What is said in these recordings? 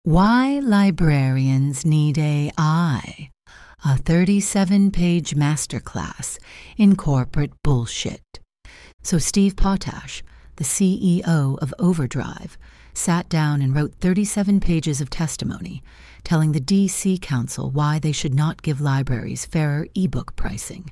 Why Librarians Need AI, a 37-page masterclass in corporate bullshit. So Steve Potash, the CEO of Overdrive, sat down and wrote 37 pages of testimony telling the DC Council why they should not give libraries fairer ebook pricing.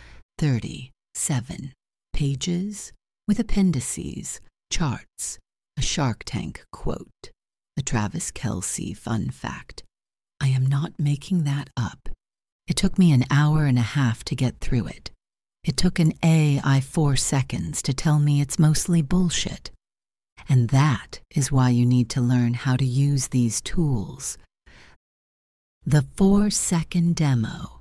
37 pages with appendices, charts, a Shark Tank quote. The Travis Kelce fun fact. I am not making that up. It took me an hour and a half to get through it. It took an AI 4 seconds to tell me it's mostly bullshit. And that is why you need to learn how to use these tools. The 4-second demo.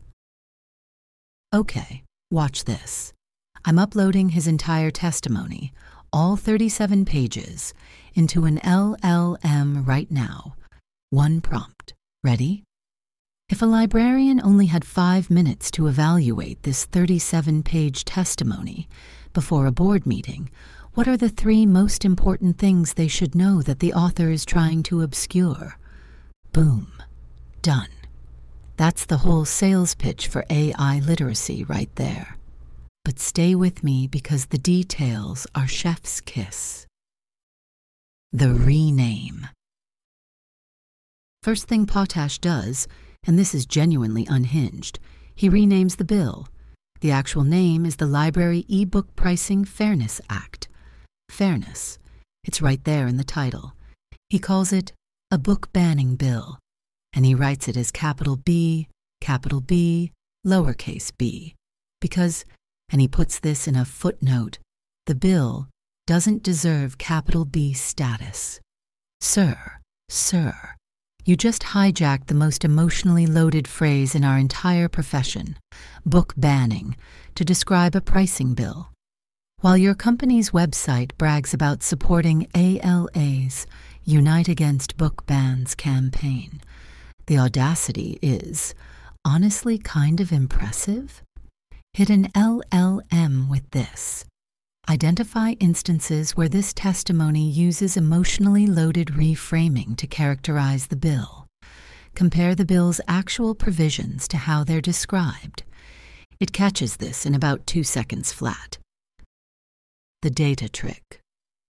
Okay, watch this. I'm uploading his entire testimony, all 37 pages, into an LLM right now. One prompt. Ready? If a librarian only had 5 minutes to evaluate this 37-page testimony before a board meeting, what are the 3 most important things they should know that the author is trying to obscure? Boom. Done. That's the whole sales pitch for AI literacy right there. But stay with me because the details are chef's kiss. The rename. First thing Potash does, and this is genuinely unhinged, he renames the bill. The actual name is the Library eBook Pricing Fairness Act. Fairness. It's right there in the title. He calls it a book banning bill, and he writes it as capital B, lowercase b, because, and he puts this in a footnote, the bill doesn't deserve capital B status. Sir, you just hijacked the most emotionally loaded phrase in our entire profession, book banning, to describe a pricing bill. While your company's website brags about supporting ALA's Unite Against Book Bans campaign, the audacity is, honestly, kind of impressive. Hit an LLM with this. Identify instances where this testimony uses emotionally loaded reframing to characterize the bill. Compare the bill's actual provisions to how they're described. It catches this in about 2 seconds flat. The data trick.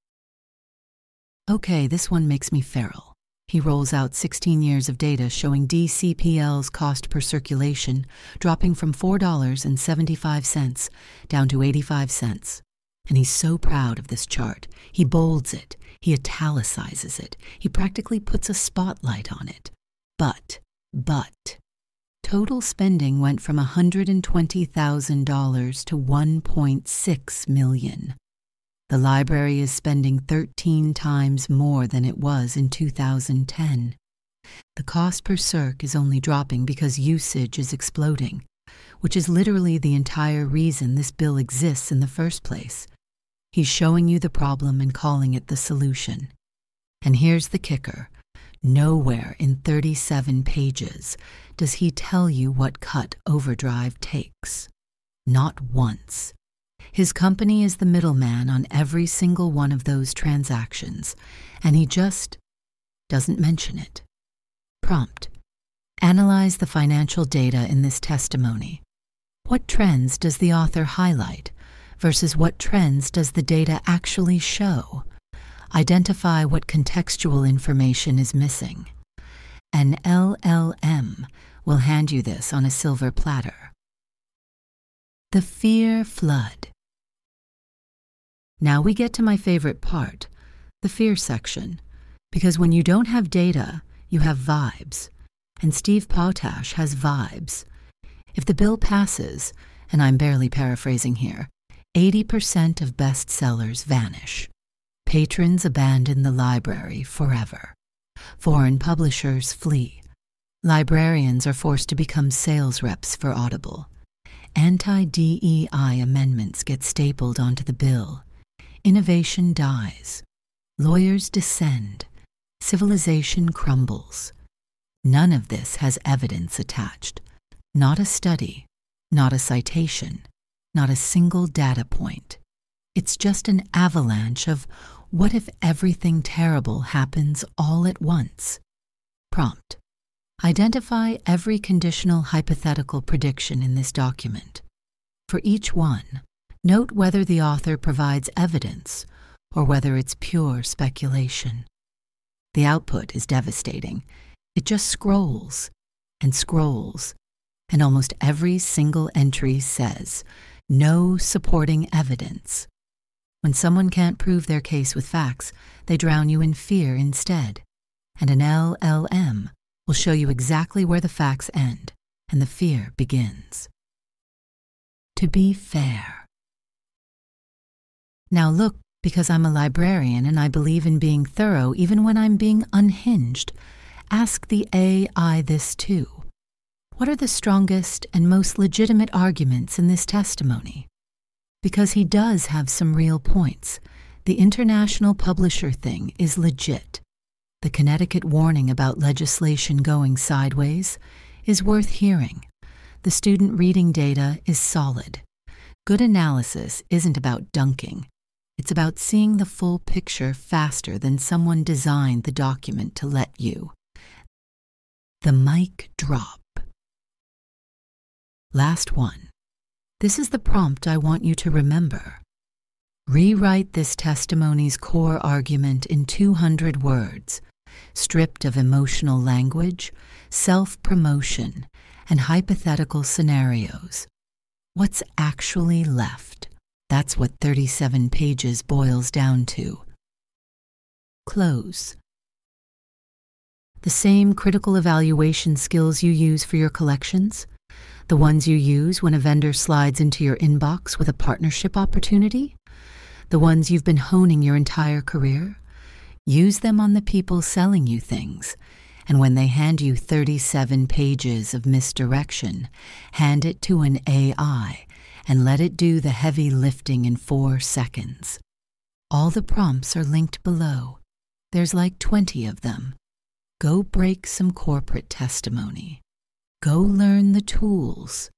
Okay, this one makes me feral. He rolls out 16 years of data showing DCPL's cost per circulation dropping from $4.75 down to 85 cents. And he's so proud of this chart. He bolds it. He italicizes it. He practically puts a spotlight on it. But, total spending went from $120,000 to $1.6 million. The library is spending 13 times more than it was in 2010. The cost per circ is only dropping because usage is exploding, which is literally the entire reason this bill exists in the first place. He's showing you the problem and calling it the solution. And here's the kicker. Nowhere in 37 pages does he tell you what cut Overdrive takes. Not once. His company is the middleman on every single one of those transactions, and he just doesn't mention it. Prompt. Analyze the financial data in this testimony. What trends does the author highlight versus what trends does the data actually show? Identify what contextual information is missing. An LLM will hand you this on a silver platter. The fear flood. Now we get to my favorite part, the fear section, because when you don't have data, you have vibes, and Steve Potash has vibes. If the bill passes, and I'm barely paraphrasing here, 80% of bestsellers vanish. Patrons abandon the library forever. Foreign publishers flee. Librarians are forced to become sales reps for Audible. Anti-DEI amendments get stapled onto the bill. Innovation dies. Lawyers descend. Civilization crumbles. None of this has evidence attached. Not a study, not a citation, not a single data point. It's just an avalanche of what if everything terrible happens all at once? Prompt: identify every conditional hypothetical prediction in this document. For each one, note whether the author provides evidence or whether it's pure speculation. The output is devastating. It just scrolls and scrolls, and almost every single entry says, "No supporting evidence." When someone can't prove their case with facts, they drown you in fear instead, and an LLM will show you exactly where the facts end and the fear begins. To be fair. Now look, because I'm a librarian and I believe in being thorough even when I'm being unhinged, ask the AI this too. What are the strongest and most legitimate arguments in this testimony? Because he does have some real points. The international publisher thing is legit. The Connecticut warning about legislation going sideways is worth hearing. The student reading data is solid. Good analysis isn't about dunking. It's about seeing the full picture faster than someone designed the document to let you. The mic drop. Last one. This is the prompt I want you to remember. Rewrite this testimony's core argument in 200 words, stripped of emotional language, self-promotion, and hypothetical scenarios. What's actually left? That's what 37 pages boils down to. Close. The same critical evaluation skills you use for your collections? The ones you use when a vendor slides into your inbox with a partnership opportunity? The ones you've been honing your entire career? Use them on the people selling you things. And when they hand you 37 pages of misdirection, hand it to an AI and let it do the heavy lifting in 4 seconds. All the prompts are linked below. There's like 20 of them. Go break some corporate testimony. Go learn the tools.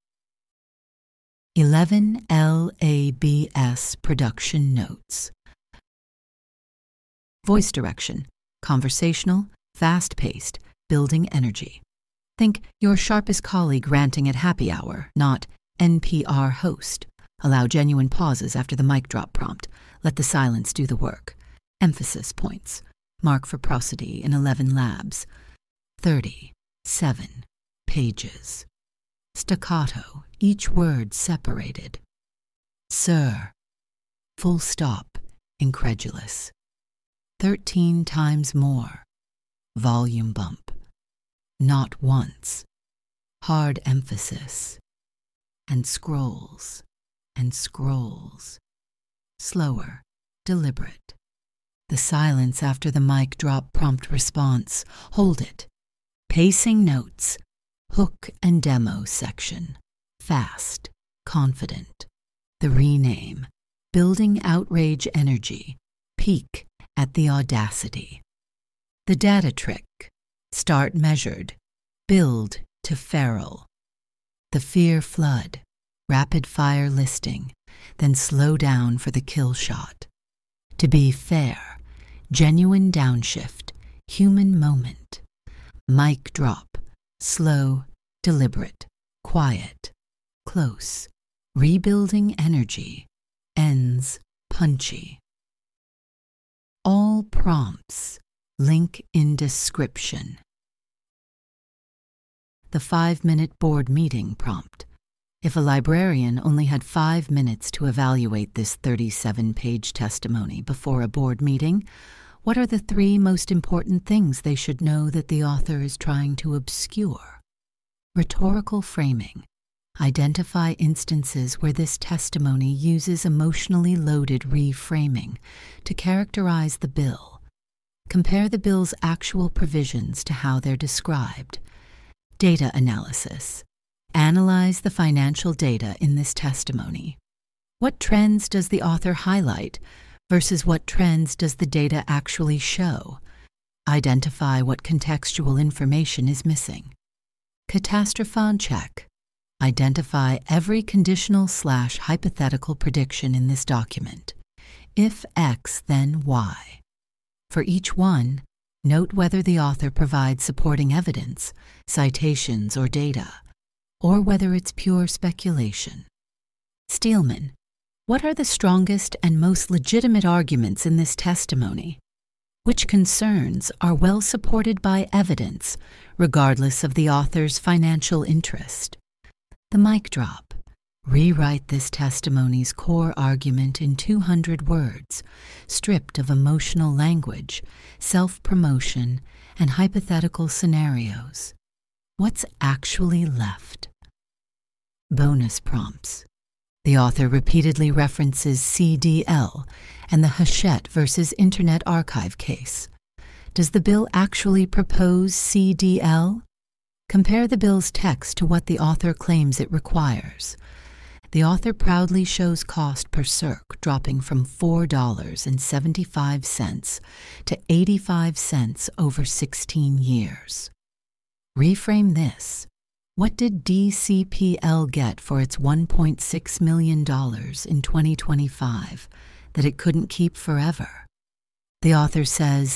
11 LABS production notes. Voice direction: conversational, fast-paced, building energy. Think your sharpest colleague ranting at happy hour, not NPR host. Allow genuine pauses after the mic drop prompt. Let the silence do the work. Emphasis points. Mark for prosody in 11 labs. 37 pages. Staccato, each word separated. Sir. Full stop, incredulous. 13 times more. Volume bump. Not once. Hard emphasis. And scrolls, and scrolls. Slower, deliberate. The silence after the mic drop prompt response. Hold it. Pacing notes. Hook and demo section. Fast, confident. The rename. Building outrage energy. Peak at the audacity. The data trick. Start measured. Build to feral. The fear flood. Rapid fire listing. Then slow down for the kill shot. To be fair. Genuine downshift. Human moment. Mic drop. Slow, deliberate, quiet, close. Rebuilding energy. Ends punchy. All prompts. Link in description. The 5-minute board meeting prompt. If a librarian only had 5 minutes to evaluate this 37-page testimony before a board meeting, what are the 3 most important things they should know that the author is trying to obscure? Rhetorical framing. Identify instances where this testimony uses emotionally loaded reframing to characterize the bill. Compare the bill's actual provisions to how they're described. Data analysis. Analyze the financial data in this testimony. What trends does the author highlight versus what trends does the data actually show? Identify what contextual information is missing. Catastrophon check. Identify every conditional/hypothetical prediction in this document. If X, then Y. For each one, Note whether the author provides supporting evidence, citations, or data, or whether it's pure speculation. Steelman, what are the strongest and most legitimate arguments in this testimony? Which concerns are well supported by evidence, regardless of the author's financial interest? The mic drop. Rewrite this testimony's core argument in 200 words, stripped of emotional language, self-promotion, and hypothetical scenarios. What's actually left? Bonus prompts. The author repeatedly references CDL and the Hachette versus Internet Archive case. Does the bill actually propose CDL? Compare the bill's text to what the author claims it requires. The author proudly shows cost per circ dropping from $4.75 to 85 cents over 16 years. Reframe this. What did DCPL get for its $1.6 million in 2025 that it couldn't keep forever? The author says,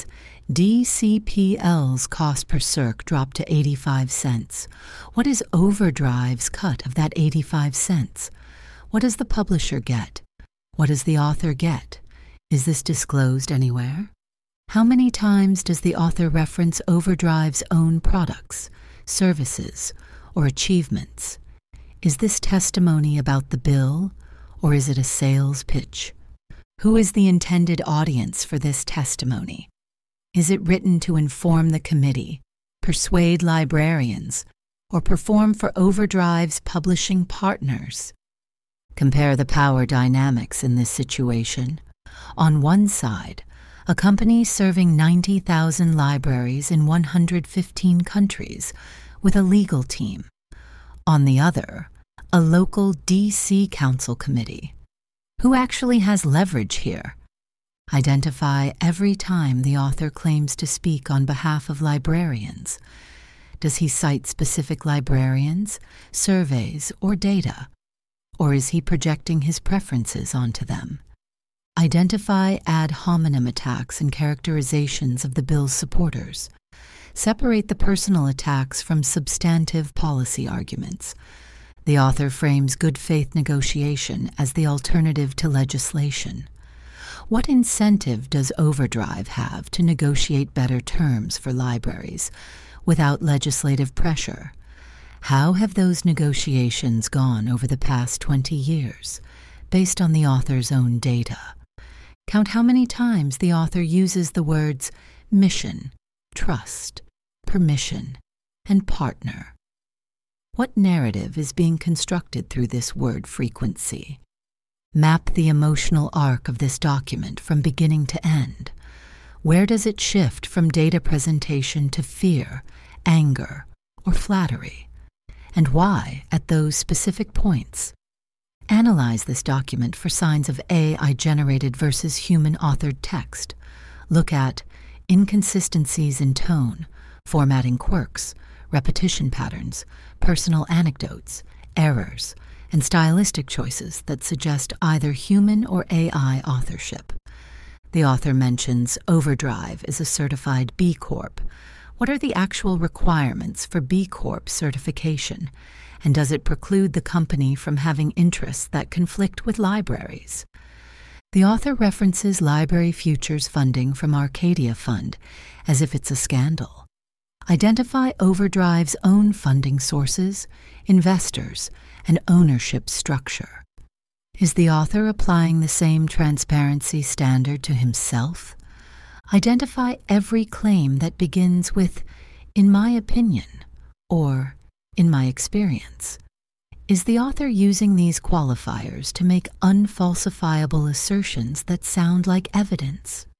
DCPL's cost per circ dropped to 85 cents. What is Overdrive's cut of that 85 cents? What does the publisher get? What does the author get? Is this disclosed anywhere? How many times does the author reference Overdrive's own products, services, or achievements? Is this testimony about the bill, or is it a sales pitch? Who is the intended audience for this testimony? Is it written to inform the committee, persuade librarians, or perform for Overdrive's publishing partners? Compare the power dynamics in this situation. On one side, a company serving 90,000 libraries in 115 countries with a legal team. On the other, a local DC Council committee. Who actually has leverage here? Identify every time the author claims to speak on behalf of librarians. Does he cite specific librarians, surveys, or data? Or is he projecting his preferences onto them? Identify ad hominem attacks and characterizations of the bill's supporters. Separate the personal attacks from substantive policy arguments. The author frames good faith negotiation as the alternative to legislation. What incentive does Overdrive have to negotiate better terms for libraries without legislative pressure? How have those negotiations gone over the past 20 years, based on the author's own data? Count how many times the author uses the words mission, trust, permission, and partner. What narrative is being constructed through this word frequency? Map the emotional arc of this document from beginning to end. Where does it shift from data presentation to fear, anger, or flattery? And why at those specific points? Analyze this document for signs of AI-generated versus human-authored text. Look at inconsistencies in tone, formatting quirks, repetition patterns, personal anecdotes, errors, and stylistic choices that suggest either human or AI authorship. The author mentions Overdrive is a certified B Corp. What are the actual requirements for B Corp certification, and does it preclude the company from having interests that conflict with libraries? The author references Library Futures funding from Arcadia Fund as if it's a scandal. Identify Overdrive's own funding sources, investors, and ownership structure. Is the author applying the same transparency standard to himself? Identify every claim that begins with, "in my opinion," or "in my experience." Is the author using these qualifiers to make unfalsifiable assertions that sound like evidence?